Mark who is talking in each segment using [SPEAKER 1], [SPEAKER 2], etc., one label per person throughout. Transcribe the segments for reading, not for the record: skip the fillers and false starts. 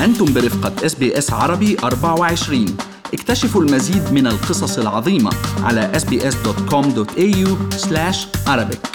[SPEAKER 1] أنتم برفقة SBS عربي 24. اكتشفوا المزيد من القصص العظيمة على sbs.com.au/Arabic.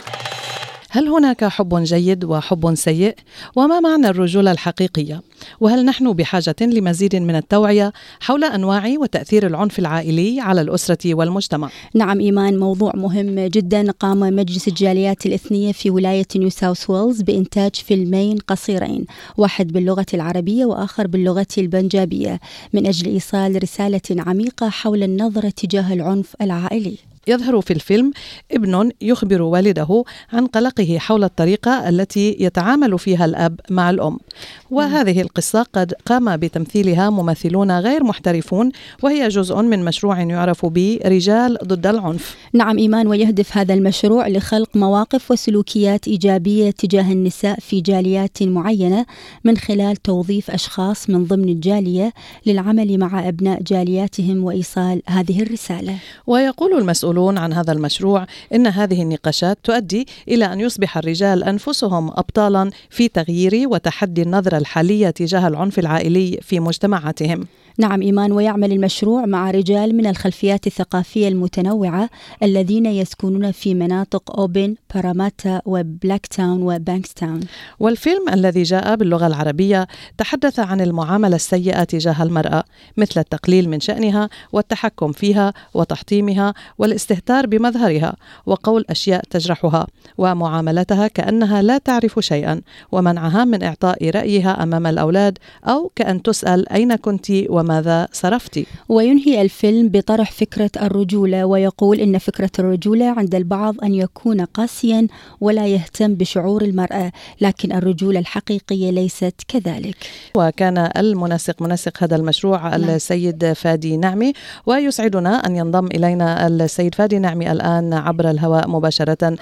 [SPEAKER 2] هل هناك حب جيد وحب سيء؟ وما معنى الرجولة الحقيقية؟ وهل نحن بحاجة لمزيد من التوعية حول أنواع وتأثير العنف العائلي على الأسرة والمجتمع؟
[SPEAKER 3] نعم إيمان، موضوع مهم جدا. قام مجلس الجاليات الإثنية في ولاية نيو ساوث ويلز بإنتاج فيلمين قصيرين، واحد باللغة العربية وآخر باللغة البنجابية، من أجل إيصال رسالة عميقة حول النظرة تجاه العنف العائلي.
[SPEAKER 2] يظهر في الفيلم ابن يخبر والده عن قلقه حول الطريقة التي يتعامل فيها الأب مع الأم، وهذه القصة قد قام بتمثيلها ممثلون غير محترفون، وهي جزء من مشروع يعرف برجال ضد العنف.
[SPEAKER 3] نعم إيمان، ويهدف هذا المشروع لخلق مواقف وسلوكيات إيجابية تجاه النساء في جاليات معينة، من خلال توظيف أشخاص من ضمن الجالية للعمل مع أبناء جالياتهم وإيصال هذه الرسالة.
[SPEAKER 2] ويقول المسؤول عن هذا المشروع إن هذه النقاشات تؤدي إلى أن يصبح الرجال أنفسهم أبطالا في تغيير وتحدي النظرة الحالية تجاه العنف العائلي في مجتمعاتهم.
[SPEAKER 3] نعم إيمان، ويعمل المشروع مع رجال من الخلفيات الثقافية المتنوعة الذين يسكنون في مناطق أوبن، باراماتا وبلاك تاون وبانكستاون.
[SPEAKER 2] والفيلم الذي جاء باللغة العربية تحدث عن المعاملة السيئة تجاه المرأة، مثل التقليل من شأنها والتحكم فيها وتحطيمها والاستهتار بمظهرها وقول أشياء تجرحها ومعاملتها كأنها لا تعرف شيئا، ومنعها من إعطاء رأيها أمام الأولاد، أو كأن تسأل أين كنت وماذا صرفتي.
[SPEAKER 3] وينهي الفيلم بطرح فكرة الرجولة، ويقول إن فكرة الرجولة عند البعض أن يكون قاسيا ولا يهتم بشعور المرأة، لكن الرجولة الحقيقية ليست كذلك.
[SPEAKER 2] وكان منسق هذا المشروع السيد فادي نعمي، ويسعدنا أن ينضم إلينا السيد فادي نعمي الآن عبر الهواء مباشرة.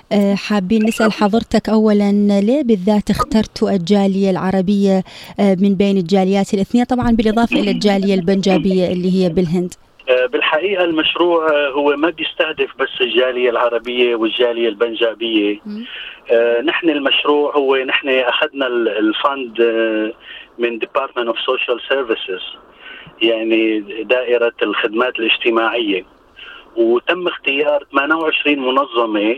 [SPEAKER 3] حابين نسأل حضرتك أولا، ليه بالذات اخترتوا الجالية العربية من بين الجاليات الاثنين، طبعا بالإضافة إلى الجالية البنجابية اللي هي بالهند؟
[SPEAKER 4] بالحقيقة المشروع هو ما بيستهدف بس الجالية العربية والجالية البنجابية. نحن المشروع هو نحن أخذنا الفند من Department of Social Services، يعني دائرة الخدمات الاجتماعية، وتم اختيار 28 منظمة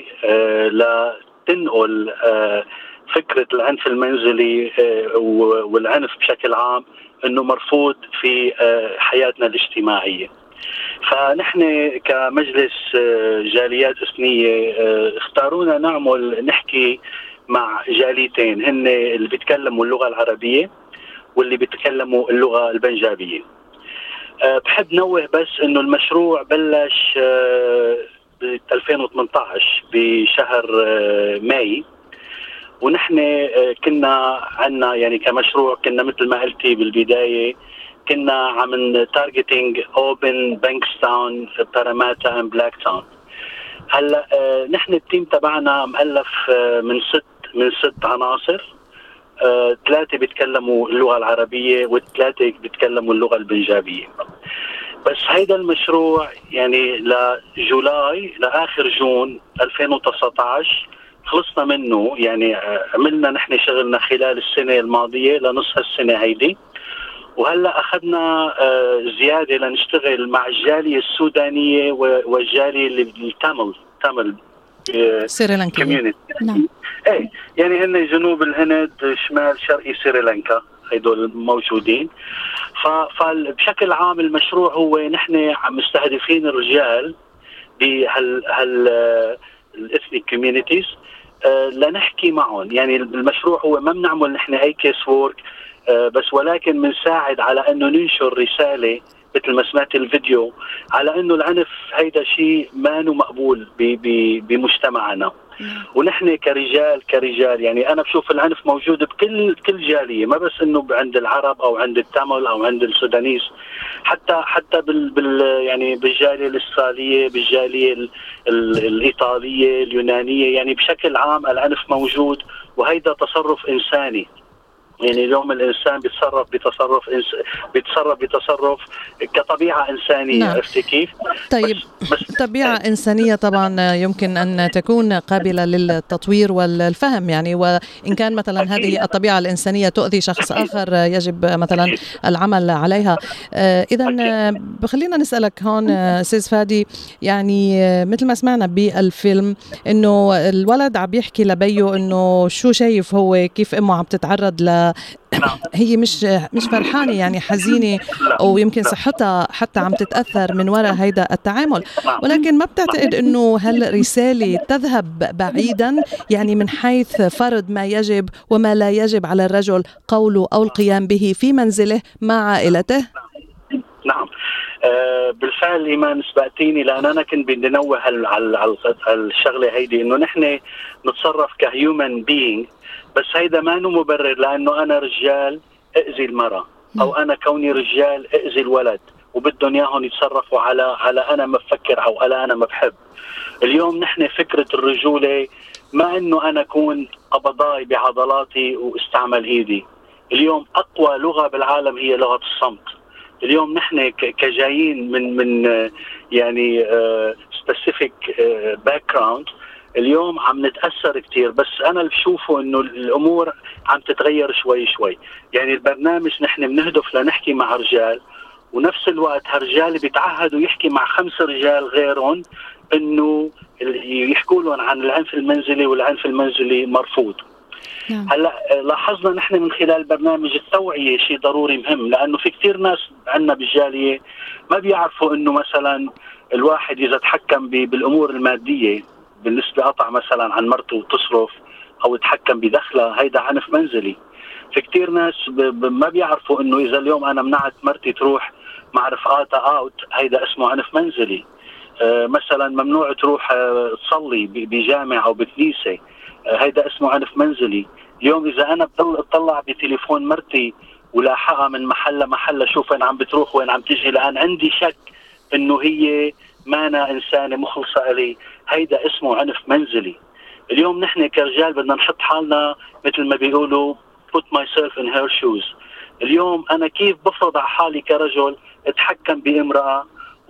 [SPEAKER 4] لتنقل فكرة العنف المنزلي والعنف بشكل عام أنه مرفوض في حياتنا الاجتماعية. فنحن كمجلس جاليات إثنية اختارونا نحكي مع جاليتين، هن اللي بيتكلموا اللغة العربية واللي بيتكلموا اللغة البنجابية. بحب نوه بس انه المشروع بلش ب 2018 بشهر ماي، ونحن كنا عنا يعني كمشروع كنا مثل ما قلتي بالبداية كنا عم تارجتينج اوبن، بانكستاون، باراماتا اند بلاك تاون. هلا نحن التيم تبعنا مؤلف من ست عناصر، 3 بيتكلموا اللغة العربية و3 بيتكلموا اللغة البنجابية. بس هيدا المشروع يعني لجولاي لآخر جون 2019 خلصنا منه، يعني عملنا نحن شغلنا خلال السنة الماضية لنص السنة هيدي، وهلأ أخذنا زيادة لنشتغل مع الجالية السودانية والجالية التامل
[SPEAKER 2] سريلانكية.
[SPEAKER 3] نعم.
[SPEAKER 4] ايه يعني هن جنوب الهند، شمال شرقي سريلانكا، هيدول موجودين. فبشكل عام المشروع هو نحن عم مستهدفين الرجال الاثنيك كوميونيتيز لنحكي معهم. يعني المشروع هو ما بنعمل نحن اي كيس وورك بس، ولكن بنساعد على انه ننشر رسالة مثل ما سمعت الفيديو على انه العنف هيدا شيء ما مقبول بمجتمعنا. ونحن كرجال يعني انا بشوف العنف موجود بكل جاليه، ما بس انه عند العرب او عند التامل او عند السودانيس، حتى يعني بالجاليه الاستراليه، بالجاليه الايطاليه، اليونانيه، يعني بشكل عام العنف موجود، وهيدا تصرف انساني. يعني اليوم الإنسان بيتصرف بتصرف كطبيعة إنسانية.
[SPEAKER 2] نعم.
[SPEAKER 4] عرفتي كيف؟
[SPEAKER 2] طيب طبيعة إنسانية طبعا يمكن أن تكون قابلة للتطوير والفهم، يعني وإن كان مثلا هذه الطبيعة الإنسانية تؤذي شخص آخر يجب مثلا العمل عليها. إذا خلينا نسألك هون سيد فادي، يعني مثل ما سمعنا بالفيلم إنه الولد عم يحكي لبيه إنه شو شايف هو كيف أمه عم تتعرض هي مش فرحانة، يعني حزينة، ويمكن صحتها حتى عم تتأثر من وراء هيدا التعامل. ولكن ما بتعتقد إنه هالرسالة تذهب بعيدا، يعني من حيث فرض ما يجب وما لا يجب على الرجل قوله أو القيام به في منزله مع عائلته؟
[SPEAKER 4] نعم. بالفعل إيمان سبقتيني، لأن أنا كنت بدي نوه على الشغلة هيدي، إنه نحن نتصرف كهيومن بينج، بس هيدا ما نو مبرر لأنه أنا رجال أأذي المرأة، أو أنا كوني رجال أأذي الولد وبدهم إياهم يتصرفوا على أنا ما بفكر أو على أنا ما بحب. اليوم نحن فكرة الرجولة ما إنه أنا أكون قبضاي بعضلاتي واستعمل إيدي. اليوم أقوى لغة بالعالم هي لغة الصمت. اليوم نحن كجايين من يعني specific background، اليوم عم نتأثر كتير، بس أنا اللي بشوفه إنه الأمور عم تتغير شوي شوي. يعني البرنامج نحن بنهدف لنحكي مع رجال، ونفس الوقت هالرجال بيتعهدوا يحكي مع 5 رجال غيرهم إنه يحكوا لهم عن العنف المنزلي، والعنف المنزلي مرفوض. هلا لاحظنا نحن من خلال برنامج التوعية شيء ضروري مهم، لأنه في كتير ناس عندنا بالجالية ما بيعرفوا إنه مثلا الواحد إذا تحكم بالأمور المادية، بالنسبة قطع مثلا عن مرته وتصرف أو يتحكم بدخلها، هيدا عنف منزلي. في كتير ناس ما بيعرفوا إنه إذا اليوم أنا منعت مرتي تروح مع رفقاتها أوت، هيدا اسمه عنف منزلي. مثلا ممنوع تروح تصلي بجامع أو بكنيسة، هيدا اسمه عنف منزلي. اليوم إذا أنا بطلع بتليفون مرتي ولاحقها من محل لمحل شوف وين عم بتروح وين عم تجي، لأن عندي شك إنه هي مانا إنسانة مخلصة إلي، هيدا اسمه عنف منزلي. اليوم نحن كرجال بدنا نحط حالنا مثل ما بيقولوا put myself in her shoes. اليوم أنا كيف بفرض على حالي كرجل اتحكم بامرأة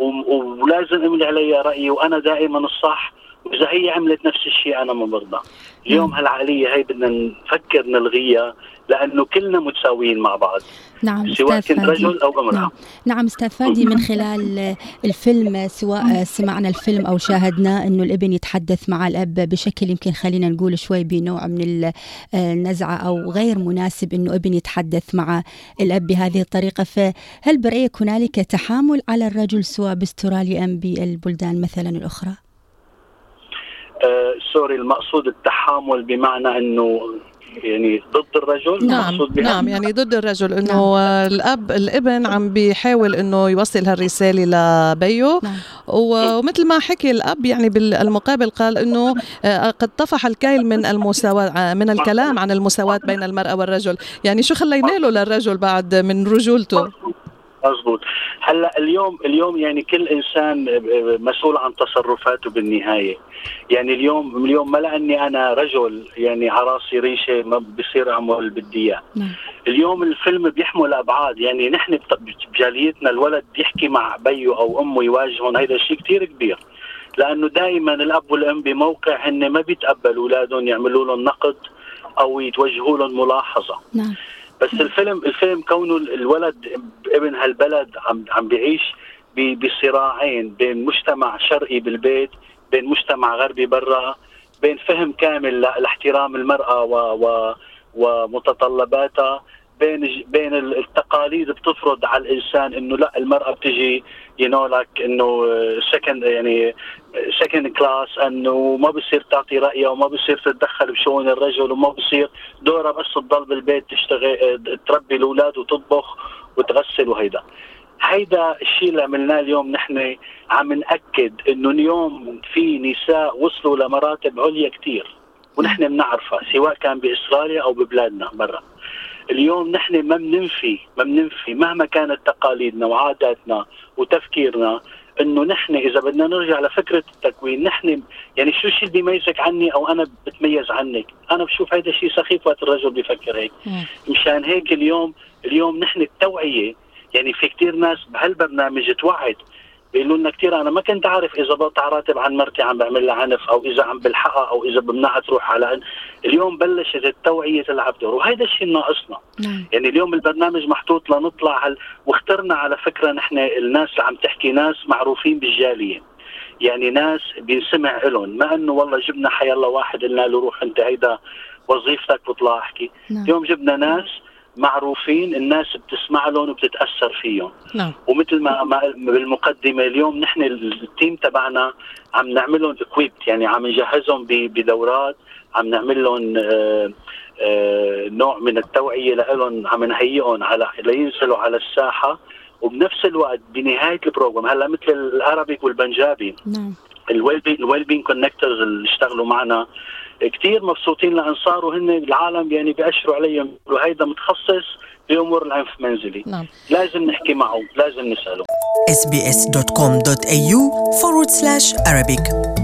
[SPEAKER 4] ولازم املي عليها رأيي وانا دائما الصح، واذا هي عملت نفس الشيء انا ما برضى. اليوم هالعقلية هي بدنا نفكر نلغيها، لانه كلنا متساويين مع بعض.
[SPEAKER 3] نعم
[SPEAKER 4] سواء كنت رجل او امرأة.
[SPEAKER 3] نعم استاذ فادي، من خلال الفيلم سواء سمعنا الفيلم او شاهدنا انه الابن يتحدث مع الاب بشكل يمكن خلينا نقول شوي بنوع من النزعة او غير مناسب انه ابن يتحدث مع الاب بهذه الطريقة، فهل برأيك هنالك تحامل على الرجل سواء باستراليا ام بالبلدان مثلا الاخرى؟
[SPEAKER 4] سوري، المقصود التحامل بمعنى انه يعني ضد الرجل؟
[SPEAKER 2] نعم يعني ضد الرجل، انه الابن عم بيحاول انه يوصل هالرسالة لبيه. ومثل ما حكي الاب يعني بالمقابل قال انه قد طفح الكيل من المساواة، من الكلام عن المساواة بين المرأة والرجل. يعني شو خلينا له للرجل بعد من رجولته؟
[SPEAKER 4] مظبوط. هلا اليوم يعني كل انسان مسؤول عن تصرفاته بالنهايه. يعني اليوم ما لاني انا رجل يعني عراسي ريشه ما بصير اعمل اللي بدي اياه. اليوم الفيلم بيحمل ابعاد، يعني نحن بجاليتنا الولد يحكي مع بيه او امه يواجههم، هيدا شيء كتير كبير، لانه دائما الاب والام بموقع هن ما بيتقبلوا اولادهم يعملوا لهم نقد او يتوجهوا لهم ملاحظه. بس الفيلم كونه الولد ابن هالبلد عم بيعيش بصراعين بين مجتمع شرقي بالبيت، بين مجتمع غربي برا، بين فهم كامل لاحترام المرأة ومتطلباتها، بين التقاليد بتفرض على الإنسان إنه لا المرأة بتجي إنه second class، إنه ما بصير تعطي رأيها وما بصير تتدخل بشؤون الرجل، وما بصير دورها بس تضل بالبيت تشتغل تربي الأولاد وتطبخ وتغسل. هيدا الشيء اللي عملناه اليوم. نحن عم نأكد إنه اليوم في نساء وصلوا لمراتب عليا كتير ونحن بنعرفها، سواء كان بإستراليا أو ببلادنا برا. اليوم نحن ما بننفي مهما كانت تقاليدنا وعاداتنا وتفكيرنا انه نحن اذا بدنا نرجع لفكره التكوين، نحن يعني شو الشيء اللي بيميزك عني او انا بتميز عنك؟ انا بشوف هذا الشيء سخيف وقت الرجل بيفكر هيك. مشان هيك اليوم نحن التوعيه، يعني في كتير ناس بهالبرنامج توعد بيقولوا لنا كثير انا ما كنت عارف اذا بقطع راتب عن مرتي عم بعمل لها عنف، او اذا عم بلحقها، او اذا بمنعها تروح على اليوم بلشت التوعيه تلعب دور، وهذا الشيء ناقصنا. يعني اليوم البرنامج محطوط لنطلع واخترنا على فكره نحن الناس اللي عم تحكي ناس معروفين بالجاليه، يعني ناس بينسمع لهم، ما انه والله جبنا حي الله واحد قلنا له روح انت هيدا وظيفتك وطلع احكي. اليوم جبنا ناس معروفين، الناس بتسمع لهم وبتتأثر فيهم. ومثل ما بالمقدمة اليوم نحن التيم تبعنا عم نعملهم equipped، يعني عم نجهزهم بدورات، عم نعمل لهم نوع من التوعية لهم، عم نهيئهم على لينزلوا على الساحة. وبنفس الوقت بنهاية البروجرام هلا مثل العربيك والبنجابي الويل بين كونكتورز اللي اشتغلوا معنا كتير مبسوطين لأن صاروا هن العالم يعني بيأشروا عليهم، وهيدا متخصص بأمور العنف المنزلي. لازم نحكي معه، لازم نسأله.
[SPEAKER 5] sbs.com.au/Arabic